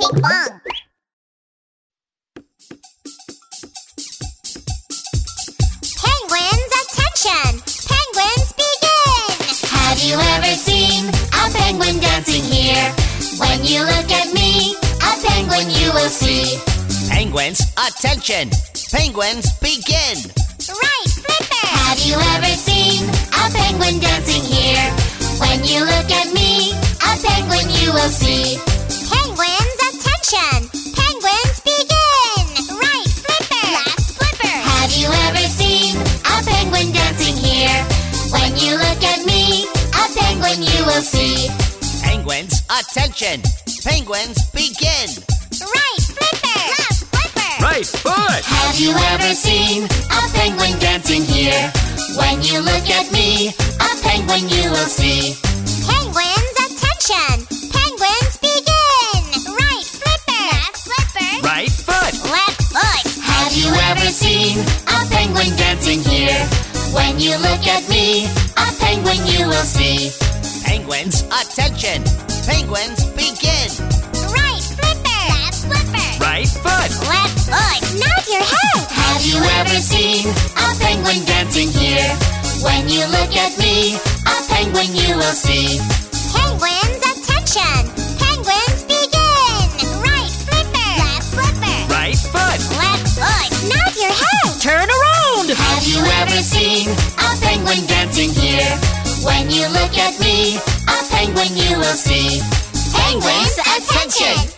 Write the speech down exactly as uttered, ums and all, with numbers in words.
Bing bong. Penguins, attention! Penguins, begin! Have you ever seen a penguin dancing here? When you look at me, a penguin you will see. Penguins, attention! Penguins, begin! Right, Flipper! Have you ever seen a penguin dancing here? When you look at me, a penguin you will see. Penguins, attention! Penguins, begin! Right, Flipper! Left, Flipper! Have you ever seen a penguin dancing here? When you look at me, a penguin you will see. Penguins, attention! Penguins, begin! Right, Flipper! Left, Flipper! Right foot! Have you ever seen a penguin dancing here? When you look at me, a penguin you will see. Penguins, attention! Penguins, begin! Right, Flipper! Left, Flipper! Right foot! Left foot! Have you ever seen a penguin dancing here? When you look at me, a penguin you will see. Penguins, attention! Penguins, begin! Right, Flipper! Left, Flipper! Right foot! Left foot! Nod your head! Have you ever seen a penguin dancing here? When you look at me, a penguin you will see. Penguins, attention! Penguins, begin! Right, Flipper! Left, Flipper! Right foot! Left foot! Nod your head! Turn around! Have you ever seen a penguin dancing here? When you look at me, a penguin you will see. Penguins, attention!